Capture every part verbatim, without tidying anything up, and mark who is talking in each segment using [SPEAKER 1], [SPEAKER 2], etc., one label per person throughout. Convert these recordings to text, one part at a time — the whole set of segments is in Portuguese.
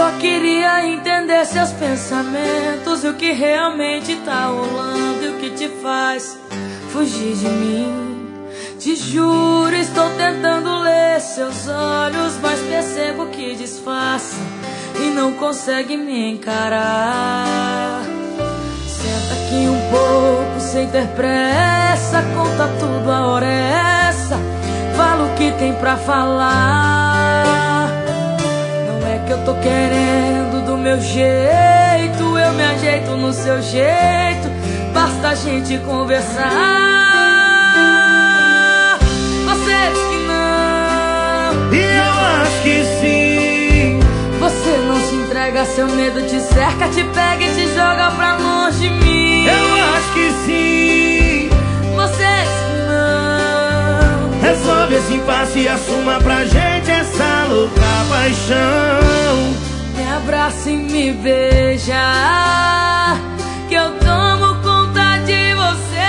[SPEAKER 1] Só queria entender seus pensamentos e o que realmente tá rolando e o que te faz fugir de mim. Te juro, estou tentando ler seus olhos, mas percebo que disfarça e não consegue me encarar. Senta aqui um pouco sem ter pressa, conta tudo, a hora é essa. Fala o que tem pra falar. Não é que eu tô querendo do meu jeito, eu me ajeito no seu jeito, basta a gente conversar. Você diz que não,
[SPEAKER 2] e eu acho que sim.
[SPEAKER 1] Você não se entrega, seu medo te cerca, te pega e te joga pra longe de mim.
[SPEAKER 2] Eu acho que sim.
[SPEAKER 1] Você diz que não.
[SPEAKER 2] Resolve esse impasse e assuma pra gente essa louca paixão.
[SPEAKER 1] Me abraça e me beija, que eu tomo conta de você.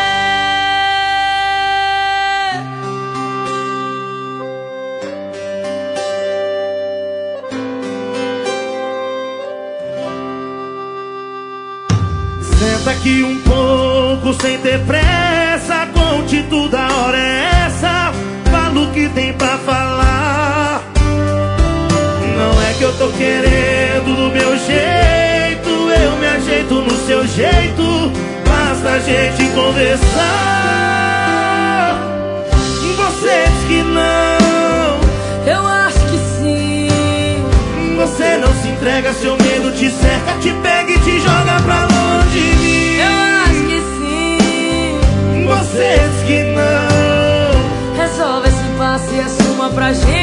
[SPEAKER 2] Senta aqui um pouco sem ter pressa, conte tudo, a hora é essa. Fala o que tem pra falar. Não é que eu tô querendo do meu jeito, eu me ajeito no seu jeito, basta a gente conversar. Você diz que não,
[SPEAKER 1] Eu acho que sim.
[SPEAKER 2] você não se entrega, seu medo te cerca, te pega e te joga pra longe de mim.
[SPEAKER 1] Eu acho que sim.
[SPEAKER 2] Você diz que não.
[SPEAKER 1] Resolve esse impasse e assuma pra gente